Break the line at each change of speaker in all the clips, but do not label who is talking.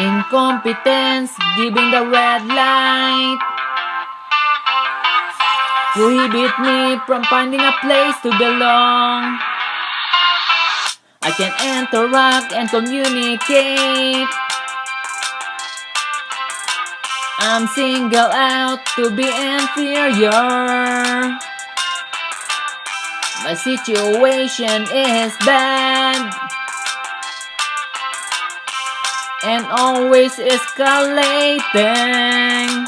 Incompetence, giving the red light. Prohibit me from finding a place to belong. I can interact and communicate. I'm singled out to be inferior. My situation is bad and always escalating.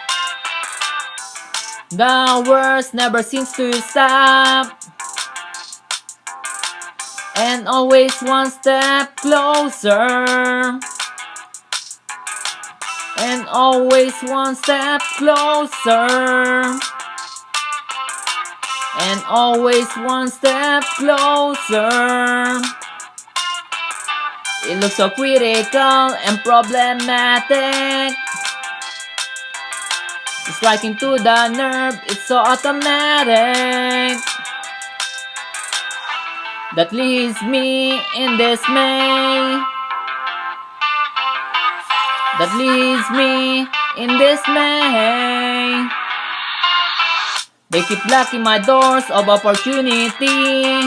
The worst never seems to stop, and always one step closer, and always one step closer, and always one step closer. It looks so critical and problematic. Striking to the nerve, it's so automatic. That leaves me in dismay. That leaves me in dismay. They keep blocking my doors of opportunity.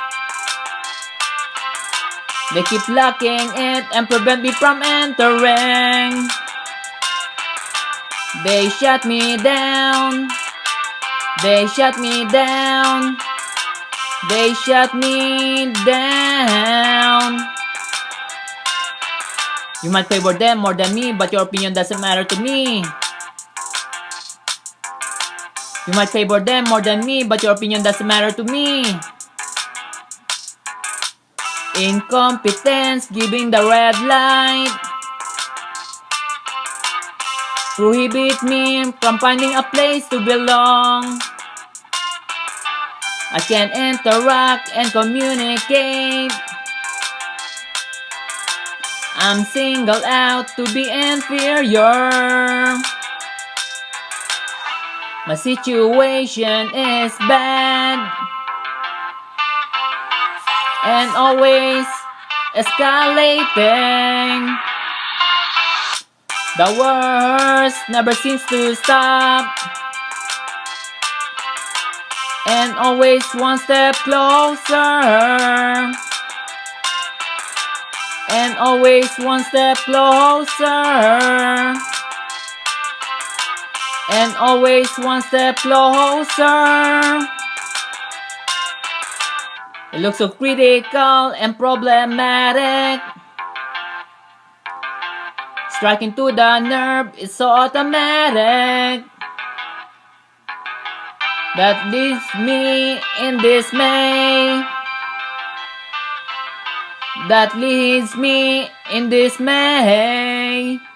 They keep locking it and prevent me from entering. They shut me down. They shut me down. They shut me down. You might favor them more than me, but your opinion doesn't matter to me. You might favor them more than me, but your opinion doesn't matter to me. Incompetence, giving the red light. Prohibit me from finding a place to belong. I can interact and communicate. I'm singled out to be inferior. My situation is bad and always escalating. The worst never seems to stop, and always one step closer, and always one step closer, and always one step closer. It looks so critical and problematic. Striking to the nerve, it's so automatic. That leaves me in dismay. That leaves me in dismay.